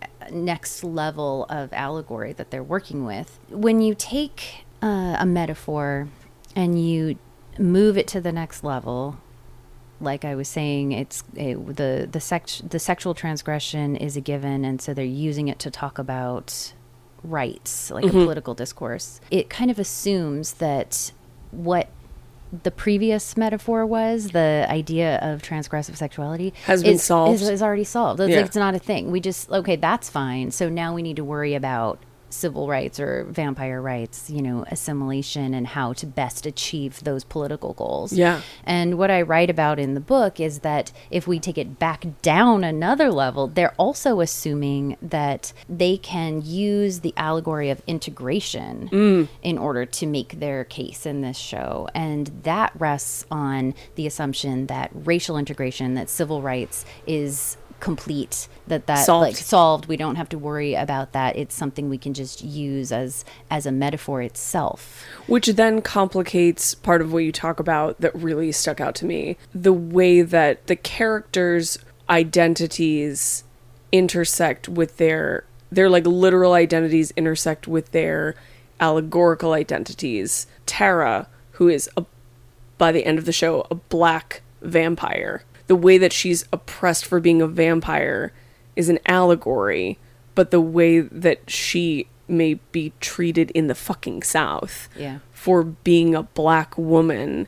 next level of allegory that they're working with, when you take uh, a metaphor and you move it to the next level, like I was saying, it's it, the the sex the sexual transgression is a given, and so they're using it to talk about rights, like mm-hmm. a political discourse. It kind of assumes that what the previous metaphor was, the idea of transgressive sexuality, has been is, solved. Is, is already solved. It's, yeah. like, it's not a thing. We just, okay, that's fine. So now we need to worry about civil rights or vampire rights, you know, assimilation, and how to best achieve those political goals. Yeah. And what I write about in the book is that if we take it back down another level, they're also assuming that they can use the allegory of integration mm. in order to make their case in this show. And that rests on the assumption that racial integration, that civil rights is complete, that that solved. like solved. We don't have to worry about that. It's something we can just use as as a metaphor itself, which then complicates part of what you talk about that really stuck out to me, the way that the characters' identities intersect with their their like literal identities intersect with their allegorical identities. Tara, who is a, by the end of the show, a black vampire, the way that she's oppressed for being a vampire is an allegory, but the way that she may be treated in the fucking South yeah. for being a black woman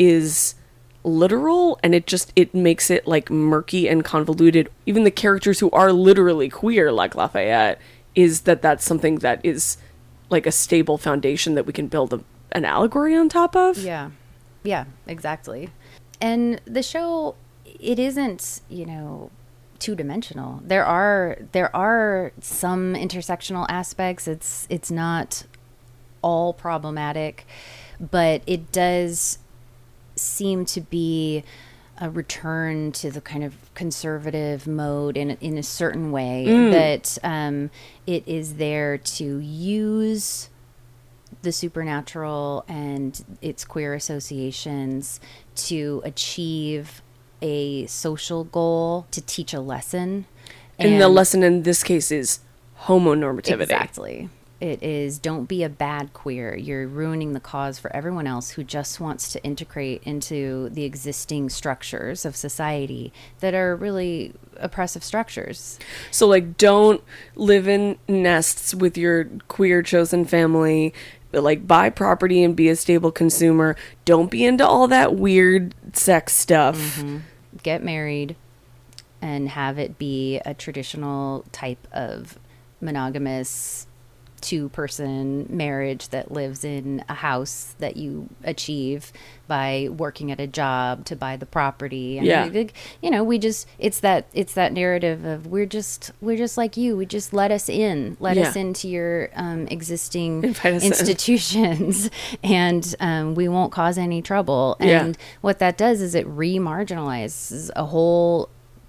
is literal, and it just, it makes it like murky and convoluted. Even the characters who are literally queer, like Lafayette, is that that's something that is like a stable foundation that we can build a, an allegory on top of. Yeah. Yeah, exactly. And the show, it isn't, you know, two-dimensional. There are there are some intersectional aspects. It's it's not all problematic, but it does seem to be a return to the kind of conservative mode in in a certain way, mm. that um, it is there to use the supernatural and its queer associations to achieve a social goal, to teach a lesson. And, and the lesson in this case is homonormativity. Exactly. It is, don't be a bad queer. You're ruining the cause for everyone else who just wants to integrate into the existing structures of society that are really oppressive structures. So, like, don't live in nests with your queer chosen family. Like, buy property and be a stable consumer. Don't be into all that weird sex stuff. Mm-hmm. Get married and have it be a traditional type of monogamous two-person marriage that lives in a house that you achieve by working at a job to buy the property. And yeah. we, you know, we just, it's that, it's that narrative of we're just, we're just like you. We just let us in, let yeah. us into your um, existing institutions and um, we won't cause any trouble. And yeah. what that does is it re-marginalizes a whole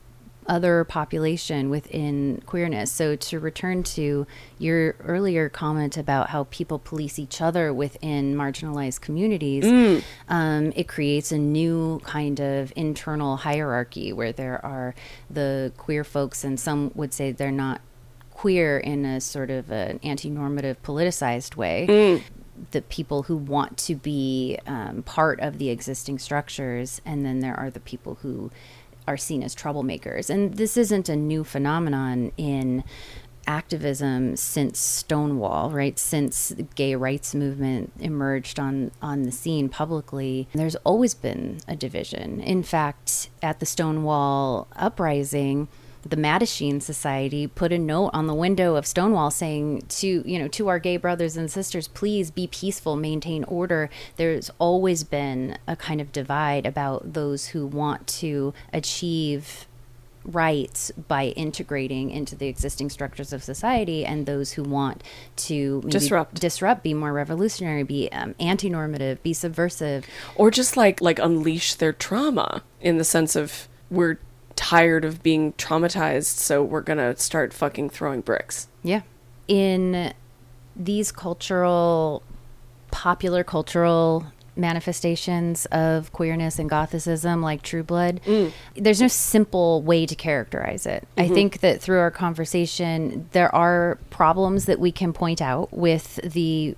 other population within queerness. So to return to your earlier comment about how people police each other within marginalized communities, mm. um, it creates a new kind of internal hierarchy where there are the queer folks, and some would say they're not queer in a sort of an anti-normative politicized way. Mm. The people who want to be um, part of the existing structures, and then there are the people who are seen as troublemakers. And this isn't a new phenomenon in activism since Stonewall, right? Since the gay rights movement emerged on, on the scene publicly, there's always been a division. In fact, at the Stonewall uprising, the Mattachine Society put a note on the window of Stonewall saying to, you know, to our gay brothers and sisters, please be peaceful, maintain order. There's always been a kind of divide about those who want to achieve rights by integrating into the existing structures of society, and those who want to maybe disrupt, disrupt, be more revolutionary, be um, anti-normative, be subversive, or just like like unleash their trauma in the sense of we're tired of being traumatized, so we're gonna start fucking throwing bricks. Yeah. In these cultural, popular cultural manifestations of queerness and Gothicism, like True Blood, mm. there's no simple way to characterize it. Mm-hmm. I think that through our conversation, there are problems that we can point out with the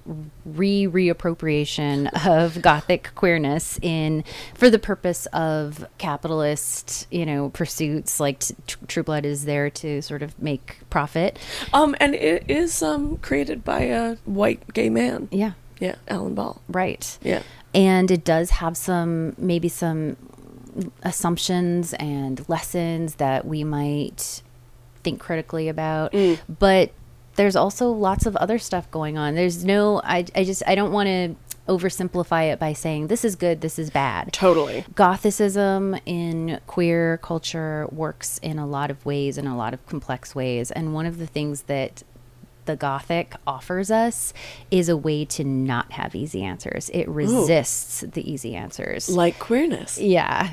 re-reappropriation of Gothic queerness in for the purpose of capitalist, you know, pursuits. Like t- t- True Blood is there to sort of make profit. Um, and it is um created by a white gay man. Yeah. Yeah, Alan Ball. Right. Yeah. And it does have some, maybe some assumptions and lessons that we might think critically about. Mm. But there's also lots of other stuff going on. There's no, I, I just, I don't want to oversimplify it by saying this is good, this is bad. Totally. Gothicism in queer culture works in a lot of ways, in a lot of complex ways. And one of the things that the Gothic offers us is a way to not have easy answers. It resists Ooh. the easy answers. Like queerness. Yeah.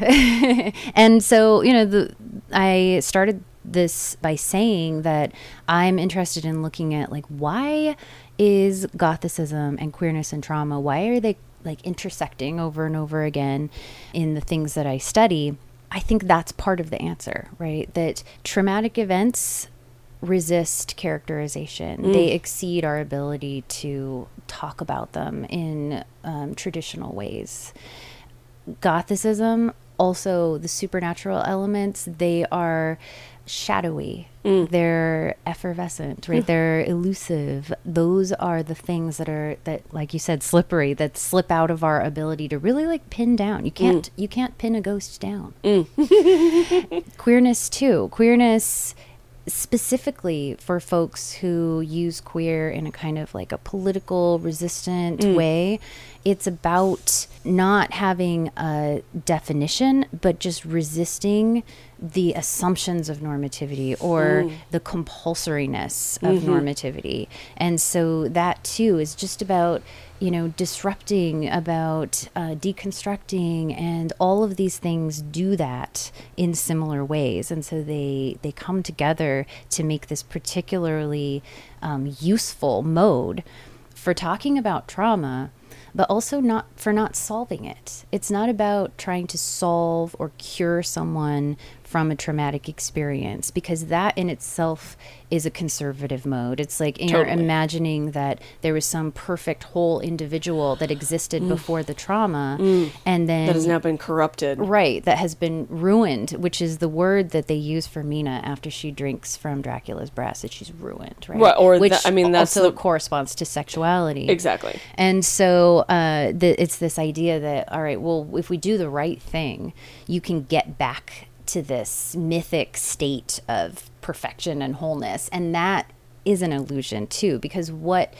And so, you know, the I started this by saying that I'm interested in looking at, like, why is Gothicism and queerness and trauma, why are they, like, intersecting over and over again in the things that I study? I think that's part of the answer, right? That traumatic events resist characterization. Mm. They exceed our ability to talk about them in um, traditional ways. Gothicism, also the supernatural elements, they are shadowy. Mm. They're effervescent, right? Mm. They're elusive. Those are the things that are, that, like you said, slippery, that slip out of our ability to really, like, pin down. You can't, mm. you can't pin a ghost down. Mm. Queerness too. Queerness, specifically for folks who use queer in a kind of like a political resistant mm. way, it's about not having a definition, but just resisting the assumptions of normativity or mm. the compulsoriness of mm-hmm. normativity. And so that too is just about, you know, disrupting, about uh, deconstructing, and all of these things do that in similar ways. And so they they come together to make this particularly um, useful mode for talking about trauma, but also not for not solving it. It's not about trying to solve or cure someone from a traumatic experience, because that in itself is a conservative mode. It's like you're totally. imagining that there was some perfect whole individual that existed mm. before the trauma, mm. and then that has now been corrupted. Right, that has been ruined, which is the word that they use for Mina after she drinks from Dracula's breast, that she's ruined, right? Right, or which the, I mean, that's also the... corresponds to sexuality. Exactly. And so uh, the, it's this idea that, all right, well, if we do the right thing, you can get back to this mythic state of perfection and wholeness. And that is an illusion too, because what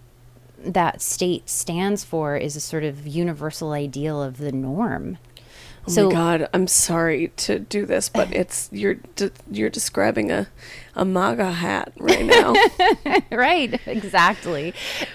that state stands for is a sort of universal ideal of the norm. Oh so, my God, I'm sorry to do this, but it's you're de- you're describing a a MAGA hat right now. Right, exactly.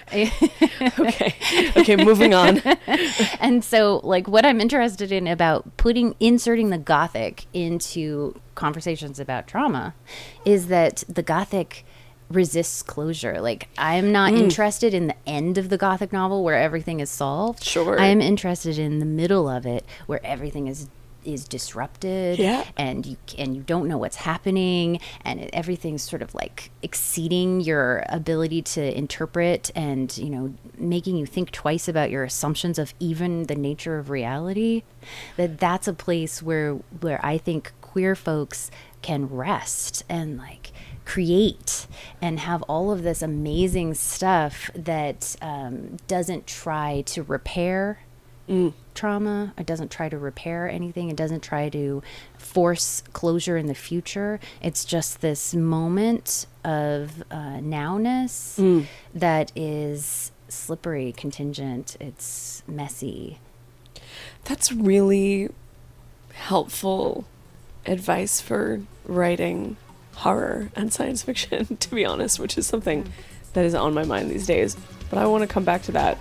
okay, okay, moving on. And so, like, what I'm interested in about putting inserting the Gothic into conversations about trauma is that the Gothic resists closure. Like, I'm not mm. interested in the end of the Gothic novel where everything is solved. Sure. I am interested in the middle of it where everything is is disrupted, yeah. and you and you don't know what's happening, and it, everything's sort of like exceeding your ability to interpret, and, you know, making you think twice about your assumptions of even the nature of reality. That that's a place where where I think queer folks can rest and, like, create and have all of this amazing stuff that um, doesn't try to repair mm. trauma. It doesn't try to repair anything. It doesn't try to force closure in the future. It's just this moment of uh, nowness mm. that is slippery, contingent. It's messy. That's really helpful advice for writing horror and science fiction, to be honest, which is something that is on my mind these days. But I want to come back to that.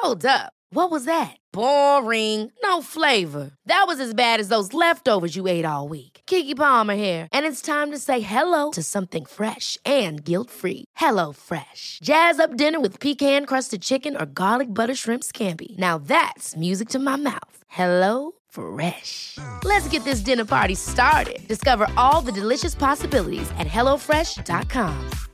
Hold up. What was that? Boring. No flavor. That was as bad as those leftovers you ate all week. Keke Palmer here, and it's time to say hello to something fresh and guilt-free. Hello Fresh. Jazz up dinner with pecan-crusted chicken or garlic butter shrimp scampi. Now that's music to my mouth. Hello Fresh. Let's get this dinner party started. Discover all the delicious possibilities at hello fresh dot com.